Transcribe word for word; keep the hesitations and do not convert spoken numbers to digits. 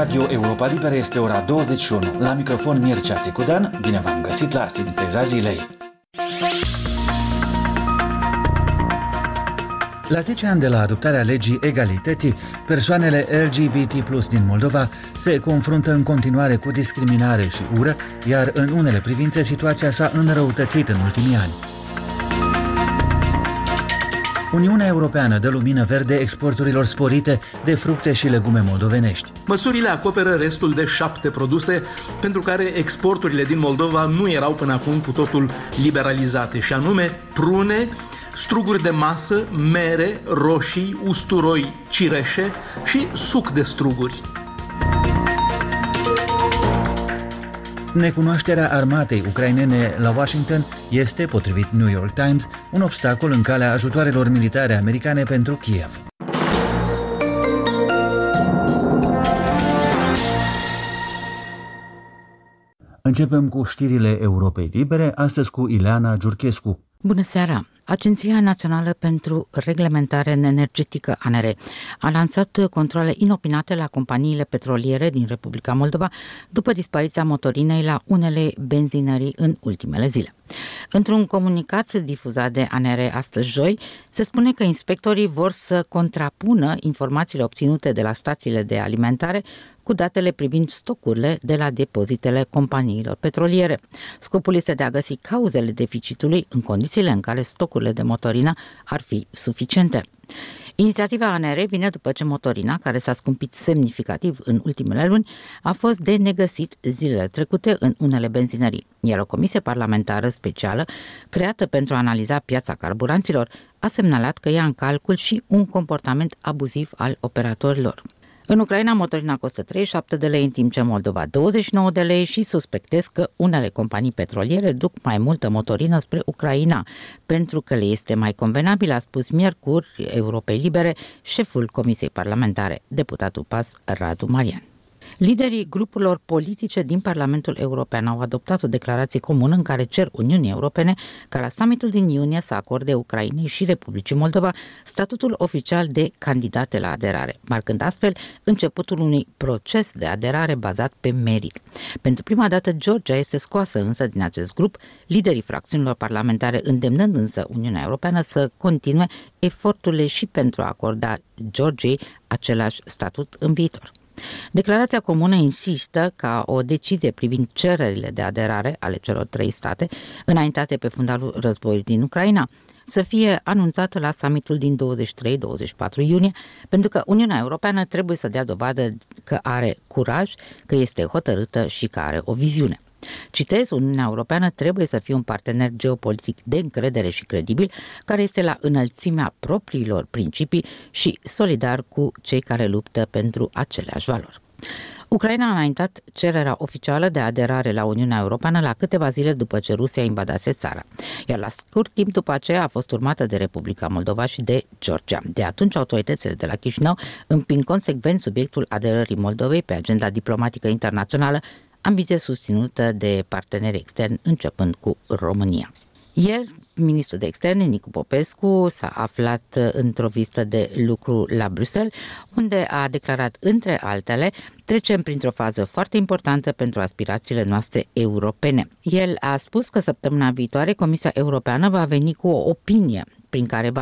Radio Europa Liberă este ora douăzeci și unu. La microfon Mircea Țicudan, bine v-am găsit la Sinteza Zilei. La zece ani de la adoptarea legii egalității, persoanele L G B T plus din Moldova se confruntă în continuare cu discriminare și ură, iar în unele privințe situația s-a înrăutățit în ultimii ani. Uniunea Europeană dă lumină verde exporturilor sporite de fructe și legume moldovenești. Măsurile acoperă restul de șapte produse pentru care exporturile din Moldova nu erau până acum cu totul liberalizate, și anume prune, struguri de masă, mere, roșii, usturoi, cireșe și suc de struguri. Necunoașterea armatei ucrainene la Washington este, potrivit New York Times, un obstacol în calea ajutoarelor militare americane pentru Kiev. Începem cu știrile Europei Libere, astăzi cu Ileana Giurchescu. Bună seara! Agenția Națională pentru Reglementare Energetică, A N R, a lansat controale inopinate la companiile petroliere din Republica Moldova după dispariția motorinei la unele benzinării în ultimele zile. Într-un comunicat difuzat de A N R astăzi joi, se spune că inspectorii vor să contrapună informațiile obținute de la stațiile de alimentare cu datele privind stocurile de la depozitele companiilor petroliere. Scopul este de a găsi cauzele deficitului în condițiile în care stocurile de motorină ar fi suficiente. Inițiativa A N R vine după ce motorina, care s-a scumpit semnificativ în ultimele luni, a fost de negăsit zilele trecute în unele benzinării, iar o comisie parlamentară specială, creată pentru a analiza piața carburanților, a semnalat că ia în calcul și un comportament abuziv al operatorilor. În Ucraina, motorina costă treizeci și șapte de lei, în timp ce Moldova douăzeci și nouă de lei, și suspectez că unele companii petroliere duc mai multă motorină spre Ucraina, pentru că le este mai convenabil, a spus miercuri Europei Libere șeful Comisiei Parlamentare, deputatul P A S Radu Marian. Liderii grupurilor politice din Parlamentul European au adoptat o declarație comună în care cer Uniunii Europene ca la summitul din iunie să acorde Ucrainei și Republicii Moldova statutul oficial de candidate la aderare, marcând astfel începutul unui proces de aderare bazat pe merit. Pentru prima dată, Georgia este scoasă însă din acest grup, liderii fracțiunilor parlamentare îndemnând însă Uniunea Europeană să continue eforturile și pentru a acorda Georgiei același statut în viitor. Declarația comună insistă ca o decizie privind cererile de aderare ale celor trei state, înaintate pe fundalul războiului din Ucraina, să fie anunțată la summitul din douăzeci și trei douăzeci și patru iunie, pentru că Uniunea Europeană trebuie să dea dovadă că are curaj, că este hotărâtă și că are o viziune. Citez, Uniunea Europeană trebuie să fie un partener geopolitic de încredere și credibil, care este la înălțimea propriilor principii și solidar cu cei care luptă pentru aceleași valori. Ucraina a înaintat cererea oficială de aderare la Uniunea Europeană la câteva zile după ce Rusia invadase țara, iar la scurt timp după aceea a fost urmată de Republica Moldova și de Georgia. De atunci, autoritățile de la Chișinău împing consecvent subiectul aderării Moldovei pe agenda diplomatică internațională, ambiție susținută de parteneri externi, începând cu România. Ieri, ministrul de externe, Nicu Popescu, s-a aflat într-o vizită de lucru la Bruxelles, unde a declarat, între altele, trecem printr-o fază foarte importantă pentru aspirațiile noastre europene. El a spus că săptămâna viitoare Comisia Europeană va veni cu o opinie prin care va